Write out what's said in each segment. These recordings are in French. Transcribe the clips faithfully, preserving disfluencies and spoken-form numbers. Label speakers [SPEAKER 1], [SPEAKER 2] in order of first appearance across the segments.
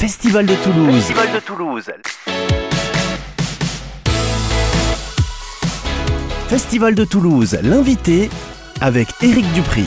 [SPEAKER 1] Festival de Toulouse.
[SPEAKER 2] Festival de Toulouse.
[SPEAKER 1] Festival de Toulouse, l'invité avec Éric Dupri.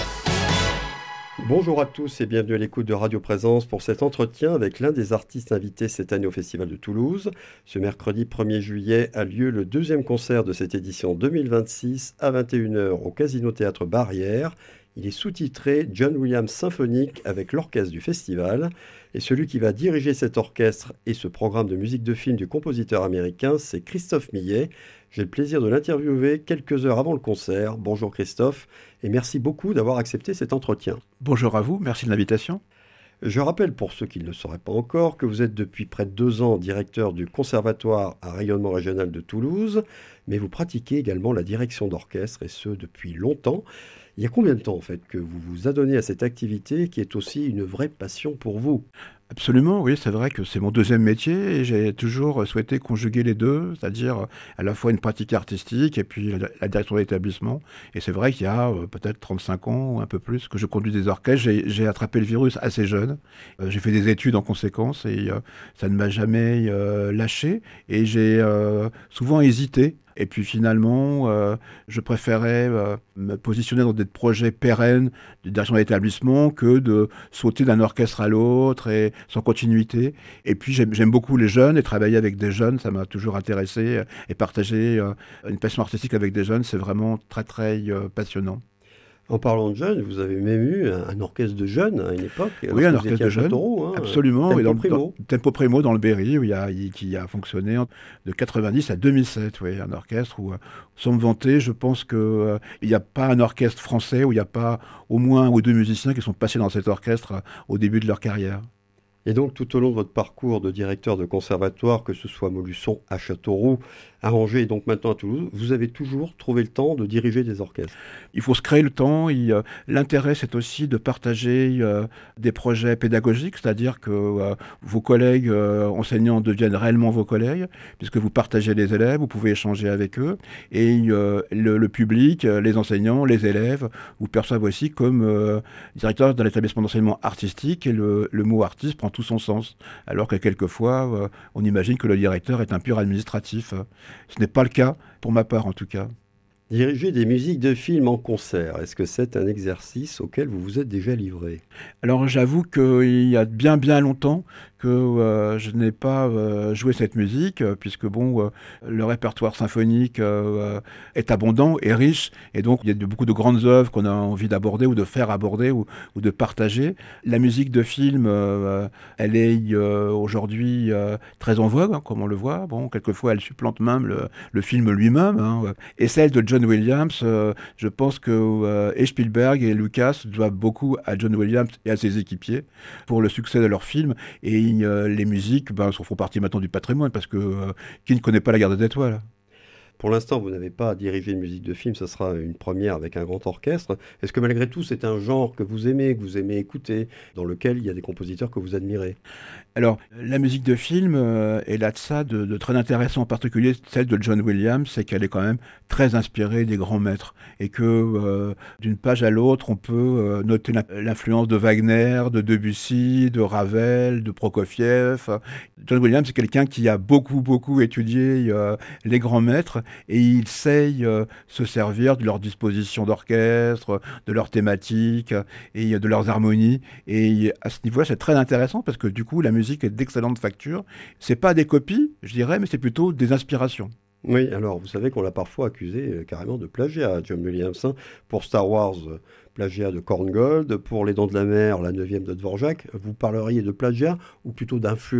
[SPEAKER 3] Bonjour à tous et bienvenue à l'écoute de Radio Présence pour cet entretien avec l'un des artistes invités cette année au Festival de Toulouse. Ce mercredi premier juillet a lieu le deuxième concert de cette édition deux mille vingt-six à vingt et une heures au Casino Théâtre Barrière. Il est sous-titré John Williams Symphonique avec l'orchestre du festival. Et celui qui va diriger cet orchestre et ce programme de musique de film du compositeur américain, c'est Christophe Millet. J'ai le plaisir de l'interviewer quelques heures avant le concert. Bonjour Christophe, et merci beaucoup d'avoir accepté cet entretien.
[SPEAKER 4] Bonjour à vous, merci de l'invitation.
[SPEAKER 3] Je rappelle pour ceux qui ne le sauraient pas encore que vous êtes depuis près de deux ans directeur du Conservatoire à rayonnement régional de Toulouse, mais vous pratiquez également la direction d'orchestre et ce depuis longtemps. Il y a combien de temps en fait que vous vous adonnez à cette activité qui est aussi une vraie passion pour vous ?
[SPEAKER 4] Absolument, oui, c'est vrai que c'est mon deuxième métier et j'ai toujours souhaité conjuguer les deux, c'est-à-dire à la fois une pratique artistique et puis la, la direction d'établissement. Et c'est vrai qu'il y a euh, peut-être trente-cinq ans ou un peu plus que je conduis des orchestres. J'ai, j'ai attrapé le virus assez jeune. Euh, j'ai fait des études en conséquence et euh, ça ne m'a jamais euh, lâché. Et j'ai euh, souvent hésité. Et puis finalement, euh, je préférais euh, me positionner dans des projets pérennes de direction d'établissement que de sauter d'un orchestre à l'autre et sans continuité. Et puis j'aime, j'aime beaucoup les jeunes et travailler avec des jeunes, ça m'a toujours intéressé. Et partager euh, une passion artistique avec des jeunes, c'est vraiment très très euh, passionnant.
[SPEAKER 3] En parlant de jeunes, vous avez même eu un, un orchestre de jeunes à une époque.
[SPEAKER 4] Oui, un orchestre de jeunes,
[SPEAKER 3] Châteauroux, hein,
[SPEAKER 4] absolument.
[SPEAKER 3] Tempo
[SPEAKER 4] et dans,
[SPEAKER 3] Primo.
[SPEAKER 4] Dans, Tempo Primo dans le Berry, où il y a, il, qui a fonctionné de quatre-vingt-dix à deux mille sept. Oui, un orchestre où, sans me vanter, je pense qu'il euh, n'y a pas un orchestre français où il n'y a pas au moins un ou deux musiciens qui sont passés dans cet orchestre euh, au début de leur carrière.
[SPEAKER 3] Et donc, tout au long de votre parcours de directeur de conservatoire, que ce soit à Montluçon, à Châteauroux, à Angers et donc maintenant à Toulouse, vous avez toujours trouvé le temps de diriger des orchestres.
[SPEAKER 4] Il faut se créer le temps. Il, euh, l'intérêt, c'est aussi de partager euh, des projets pédagogiques, c'est-à-dire que euh, vos collègues euh, enseignants deviennent réellement vos collègues, puisque vous partagez les élèves, vous pouvez échanger avec eux, et euh, le, le public, les enseignants, les élèves, vous perçoivent aussi comme euh, directeur d'un établissement d'enseignement artistique, et le, le mot artiste prend tout son sens, alors que quelquefois, euh, on imagine que le directeur est un pur administratif. Ce n'est pas le cas, pour ma part en tout cas.
[SPEAKER 3] Diriger des musiques de films en concert, est-ce que c'est un exercice auquel vous vous êtes déjà livré ?
[SPEAKER 4] Alors j'avoue qu'il y a bien bien longtemps que euh, je n'ai pas euh, joué cette musique, euh, puisque bon, euh, le répertoire symphonique euh, est abondant et riche, et donc il y a de, beaucoup de grandes œuvres qu'on a envie d'aborder ou de faire aborder ou, ou de partager. La musique de film, euh, elle est euh, aujourd'hui euh, très en vogue, hein, comme on le voit. Bon, quelquefois elle supplante même le, le film lui-même, hein. Et celle de John Williams, euh, je pense que euh, et Spielberg et Lucas doivent beaucoup à John Williams et à ses équipiers pour le succès de leur film. Et euh, les musiques ben, font partie maintenant du patrimoine, parce que euh, qui ne connaît pas la Guerre des Étoiles ?
[SPEAKER 3] Pour l'instant, vous n'avez pas dirigé une musique de film, ça sera une première avec un grand orchestre. Est-ce que malgré tout, c'est un genre que vous aimez, que vous aimez écouter, dans lequel il y a des compositeurs que vous admirez ?
[SPEAKER 4] Alors, la musique de film euh, est là de ça, de, de très intéressant, en particulier celle de John Williams, c'est qu'elle est quand même très inspirée des grands maîtres, et que euh, d'une page à l'autre, on peut euh, noter l'influence de Wagner, de Debussy, de Ravel, de Prokofiev. John Williams, c'est quelqu'un qui a beaucoup, beaucoup étudié euh, les grands maîtres, et il sait euh, se servir de leur disposition d'orchestre, de leurs thématiques et de leurs harmonies. Et à ce niveau-là, c'est très intéressant, parce que du coup, la musique est d'excellente facture. C'est pas des copies, je dirais, mais c'est plutôt des inspirations.
[SPEAKER 3] Oui, alors vous savez qu'on l'a parfois accusé euh, carrément de plagiat, John Williams. Hein. Pour Star Wars, euh, plagiat de Korngold. Pour Les Dents de la Mer, la neuvième de Dvorak. Vous parleriez de plagiat ou plutôt d'influence ?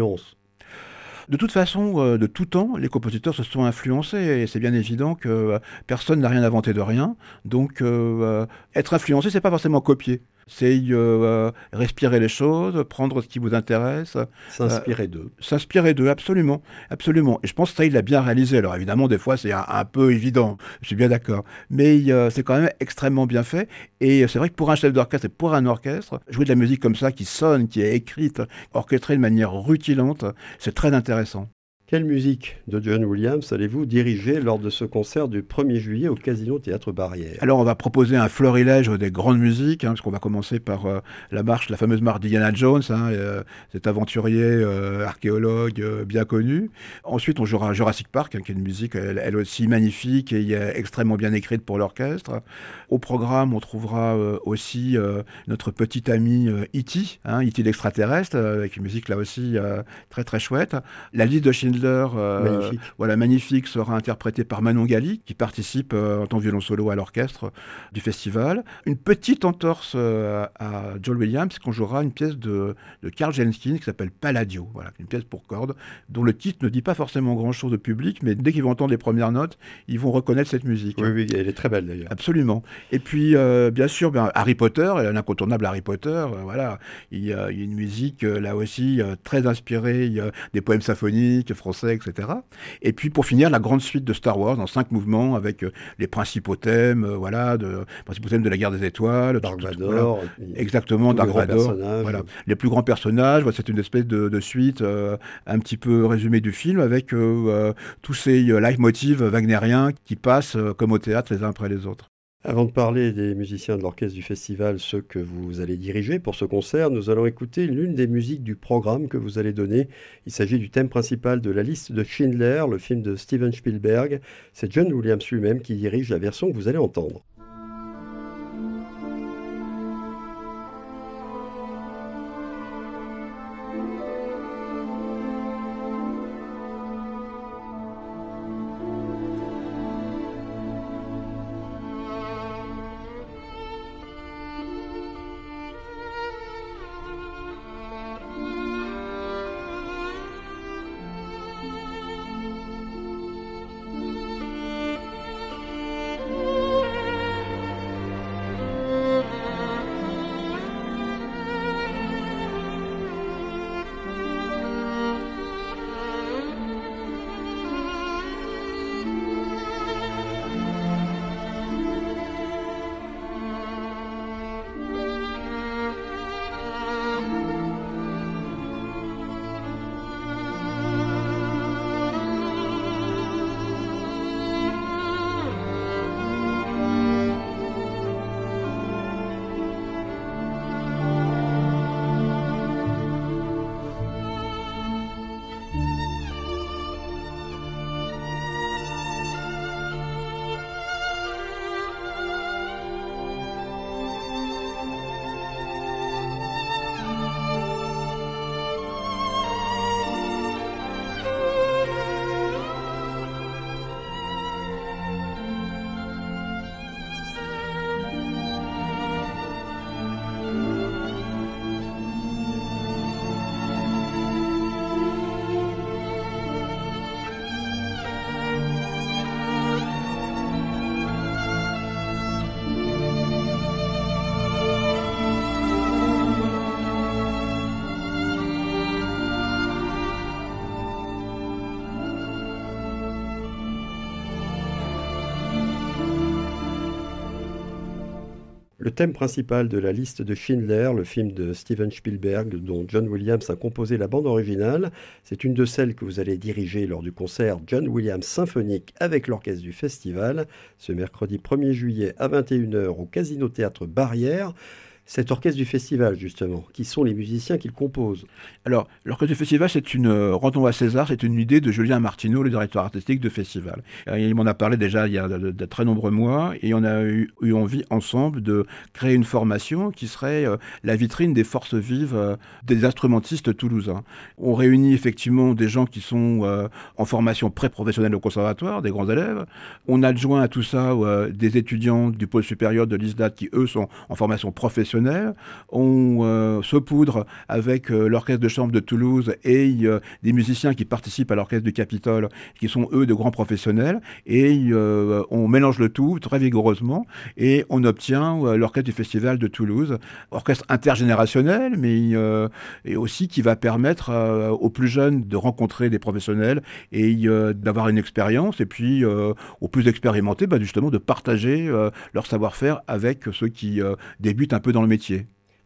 [SPEAKER 4] De toute façon, euh, de tout temps, les compositeurs se sont influencés, et c'est bien évident que euh, personne n'a rien inventé de rien. Donc, euh, euh, être influencé, c'est pas forcément copier. C'est euh, respirer les choses, prendre ce qui vous intéresse.
[SPEAKER 3] S'inspirer
[SPEAKER 4] euh,
[SPEAKER 3] d'eux.
[SPEAKER 4] S'inspirer d'eux, absolument, absolument. Et je pense que ça, il l'a bien réalisé. Alors évidemment, des fois, c'est un, un peu évident, je suis bien d'accord. Mais euh, c'est quand même extrêmement bien fait. Et c'est vrai que pour un chef d'orchestre et pour un orchestre, jouer de la musique comme ça, qui sonne, qui est écrite, orchestrée de manière rutilante, c'est très intéressant.
[SPEAKER 3] Quelle musique de John Williams allez-vous diriger lors de ce concert du premier juillet au Casino Théâtre Barrière?
[SPEAKER 4] Alors on va proposer un florilège des grandes musiques, hein, parce qu'on va commencer par euh, la marche, la fameuse marche d'Indiana Jones, hein, euh, cet aventurier euh, archéologue euh, bien connu. Ensuite on jouera Jurassic Park, hein, qui est une musique elle, elle aussi magnifique et euh, extrêmement bien écrite pour l'orchestre. Au programme on trouvera euh, aussi euh, notre petit ami euh, E T, hein, E T l'extraterrestre, euh, avec une musique là aussi euh, très très chouette. La liste de Schindler, Euh,
[SPEAKER 3] Magnifique.
[SPEAKER 4] Voilà, magnifique, sera interprété par Manon Gali, qui participe euh, en tant que violon solo à l'orchestre du festival. Une petite entorse euh, à John Williams, qu'on jouera une pièce de, de Karl Jenkin qui s'appelle Palladio, voilà, une pièce pour cordes, dont le titre ne dit pas forcément grand-chose au public, mais dès qu'ils vont entendre les premières notes, ils vont reconnaître cette musique.
[SPEAKER 3] Oui, oui, elle est très belle d'ailleurs.
[SPEAKER 4] Absolument. Et puis, euh, bien sûr, ben, Harry Potter, l'incontournable Harry Potter, euh, voilà, il y, a, il y a une musique, euh, là aussi, euh, très inspirée, il y a des poèmes symphoniques français, et cetera. Et puis, pour finir, la grande suite de Star Wars, en cinq mouvements, avec euh, les principaux thèmes, euh, voilà, de, principaux thèmes de la guerre des étoiles.
[SPEAKER 3] Dark
[SPEAKER 4] tout- tout-
[SPEAKER 3] Vador.
[SPEAKER 4] voilà. Exactement, Dark Vador. Voilà. Les plus grands personnages, voilà, c'est une espèce de, de suite euh, un petit peu résumée du film, avec euh, euh, tous ces euh, leitmotivs wagnériens qui passent euh, comme au théâtre les uns après les autres.
[SPEAKER 3] Avant de parler des musiciens de l'orchestre du festival, ceux que vous allez diriger pour ce concert, nous allons écouter l'une des musiques du programme que vous allez donner. Il s'agit du thème principal de La liste de Schindler, le film de Steven Spielberg. C'est John Williams lui-même qui dirige la version que vous allez entendre. Le thème principal de La liste de Schindler, le film de Steven Spielberg dont John Williams a composé la bande originale, c'est une de celles que vous allez diriger lors du concert John Williams symphonique avec l'orchestre du festival, ce mercredi premier juillet à vingt et une heures au Casino Théâtre Barrière. Cet orchestre du festival, justement, qui sont les musiciens qui le composent?
[SPEAKER 4] Alors, l'orchestre du festival, c'est une, euh, rendons à César, c'est une idée de Julien Martineau, le directeur artistique de festival. Euh, Il m'en a parlé déjà il y a de, de- de très nombreux mois, et on a eu, eu envie ensemble de créer une formation qui serait euh, la vitrine des forces vives euh, des instrumentistes toulousains. On réunit effectivement des gens qui sont euh, en formation pré-professionnelle au conservatoire, des grands élèves. On adjoint à tout ça euh, des étudiants du pôle supérieur de l'I S D A T qui, eux, sont en formation professionnelle. On euh, saupoudre avec euh, l'orchestre de chambre de Toulouse et euh, des musiciens qui participent à l'orchestre du Capitole, qui sont eux de grands professionnels, et euh, on mélange le tout très vigoureusement et on obtient euh, l'orchestre du festival de Toulouse, orchestre intergénérationnel, mais euh, et aussi qui va permettre euh, aux plus jeunes de rencontrer des professionnels et euh, d'avoir une expérience, et puis euh, aux plus expérimentés, bah, justement de partager euh, leur savoir-faire avec ceux qui euh, débutent un peu dans le métier.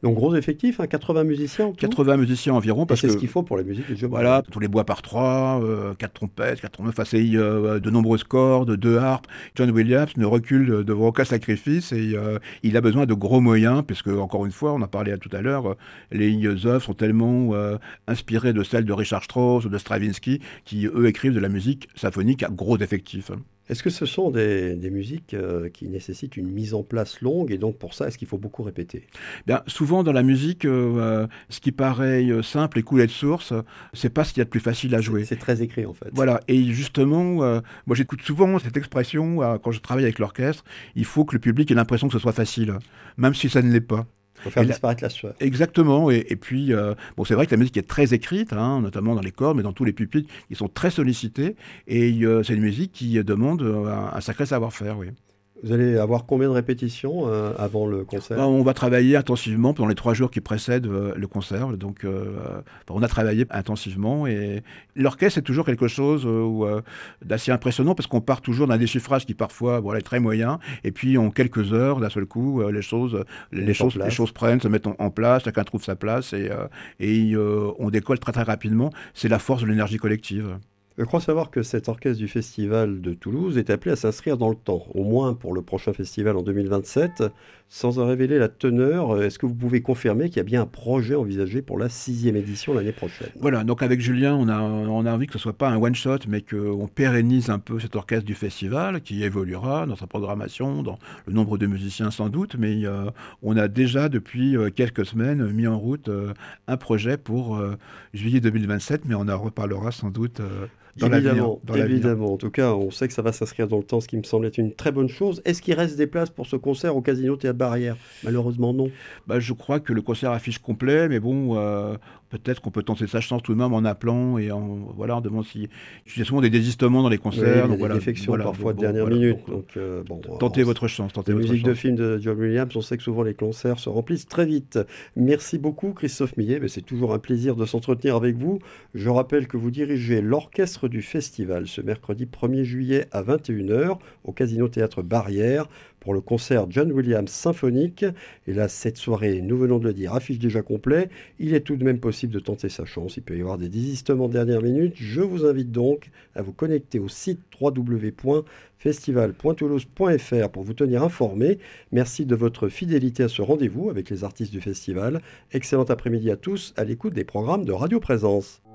[SPEAKER 3] Donc gros effectif, hein, quatre-vingts musiciens en tout.
[SPEAKER 4] quatre-vingts musiciens environ.
[SPEAKER 3] Parce c'est que... ce qu'il faut pour la musique de John
[SPEAKER 4] Voilà,
[SPEAKER 3] Williams.
[SPEAKER 4] tous les bois par trois, euh, quatre trompettes, quatre trompettes, enfin, c'est euh, de nombreuses cordes, deux harpes. John Williams ne recule devant aucun sacrifice et euh, il a besoin de gros moyens, puisque, encore une fois, on en parlait tout à l'heure, les œuvres sont tellement euh, inspirées de celles de Richard Strauss ou de Stravinsky, qui, eux, écrivent de la musique symphonique à gros effectifs.
[SPEAKER 3] Est-ce que ce sont des, des musiques euh, qui nécessitent une mise en place longue et donc pour ça, est-ce qu'il faut beaucoup répéter?
[SPEAKER 4] Bien, souvent dans la musique, euh, ce qui paraît simple et coulé de source, c'est pas ce qu'il y a de plus facile à jouer.
[SPEAKER 3] C'est, c'est très écrit en fait.
[SPEAKER 4] Voilà, et justement, euh, moi j'écoute souvent cette expression euh, quand je travaille avec l'orchestre, il faut que le public ait l'impression que ce soit facile, même si ça ne l'est pas.
[SPEAKER 3] Il faut faire
[SPEAKER 4] et
[SPEAKER 3] disparaître la, la sueur.
[SPEAKER 4] Exactement, et, et puis, euh, bon, c'est vrai que la musique est très écrite, hein, notamment dans les corps, mais dans tous les pupitres, ils sont très sollicités, et euh, c'est une musique qui demande un, un sacré savoir-faire, oui.
[SPEAKER 3] Vous allez avoir combien de répétitions euh, avant le concert?
[SPEAKER 4] Ben, on va travailler intensivement pendant les trois jours qui précèdent euh, le concert. Donc, euh, on a travaillé intensivement et l'orchestre c'est toujours quelque chose euh, d'assez impressionnant parce qu'on part toujours d'un déchiffrage qui parfois voilà, est très moyen et puis en quelques heures, d'un seul coup, euh, les choses, les choses, les choses prennent, se mettent en, en place, chacun trouve sa place et, euh, et euh, on décolle très très rapidement. C'est la force de l'énergie collective.
[SPEAKER 3] Je crois savoir que cet orchestre du Festival de Toulouse est appelé à s'inscrire dans le temps, au moins pour le prochain festival en deux mille vingt-sept. Sans en révéler la teneur, est-ce que vous pouvez confirmer qu'il y a bien un projet envisagé pour la sixième édition l'année prochaine?
[SPEAKER 4] Voilà, donc avec Julien, on a, on a envie que ce ne soit pas un one-shot, mais qu'on pérennise un peu cet orchestre du festival, qui évoluera dans sa programmation, dans le nombre de musiciens sans doute, mais euh, on a déjà depuis euh, quelques semaines mis en route euh, un projet pour euh, juillet deux mille vingt-sept, mais on en reparlera sans doute euh, dans
[SPEAKER 3] évidemment,
[SPEAKER 4] l'avenir.
[SPEAKER 3] Évidemment, en tout cas, on sait que ça va s'inscrire dans le temps, ce qui me semble être une très bonne chose. Est-ce qu'il reste des places pour ce concert au Casino Théâtre Barrière? Malheureusement, non.
[SPEAKER 4] Bah, je crois que le concert affiche complet, mais bon, euh, peut-être qu'on peut tenter sa chance tout de même en appelant et en voilà, en demandant si. Il y a souvent des désistements dans les concerts.
[SPEAKER 3] Oui, il y a
[SPEAKER 4] donc
[SPEAKER 3] des
[SPEAKER 4] voilà,
[SPEAKER 3] défections
[SPEAKER 4] voilà,
[SPEAKER 3] parfois
[SPEAKER 4] donc,
[SPEAKER 3] de dernière
[SPEAKER 4] voilà,
[SPEAKER 3] minute.
[SPEAKER 4] donc,
[SPEAKER 3] Donc, euh, bon,
[SPEAKER 4] tentez
[SPEAKER 3] alors,
[SPEAKER 4] votre chance. Tentez
[SPEAKER 3] les
[SPEAKER 4] votre
[SPEAKER 3] musiques
[SPEAKER 4] chance.
[SPEAKER 3] de films de John Williams, on sait que souvent les concerts se remplissent très vite. Merci beaucoup, Christophe Millet. Mais c'est toujours un plaisir de s'entretenir avec vous. Je rappelle que vous dirigez l'orchestre du festival ce mercredi premier juillet à vingt et une heures au Casino Théâtre Barrière pour le concert John Williams symphonique. Et là, cette soirée, nous venons de le dire, affiche déjà complet. Il est tout de même possible de tenter sa chance. Il peut y avoir des désistements de dernière minute. Je vous invite donc à vous connecter au site w w w point festival point toulouse point f r pour vous tenir informé. Merci de votre fidélité à ce rendez-vous avec les artistes du festival. Excellent après-midi à tous à l'écoute des programmes de Radio Présence.